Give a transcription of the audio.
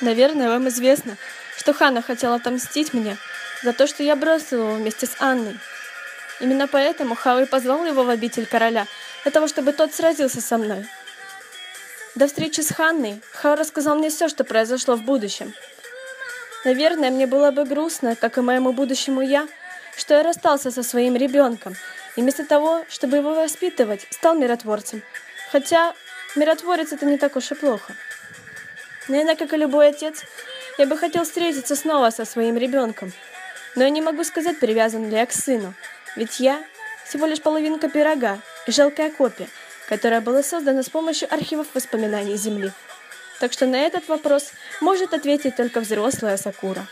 Наверное, вам известно, что Хана хотела отомстить мне за то, что я бросил его вместе с Анной. Именно поэтому Хао и позвал его в обитель короля, для того, чтобы тот сразился со мной. До встречи с Ханной Хао рассказал мне все, что произошло в будущем. Наверное, мне было бы грустно, как и моему будущему я, что я расстался со своим ребенком, и вместо того, чтобы его воспитывать, стал миротворцем. Хотя миротворец — это не так уж и плохо. Наверное, как и любой отец, я бы хотел встретиться снова со своим ребенком. Но я не могу сказать, привязан ли я к сыну. Ведь я всего лишь половинка пирога и жалкая копия, которая была создана с помощью архивов воспоминаний Земли. Так что на этот вопрос может ответить только взрослая Сакура.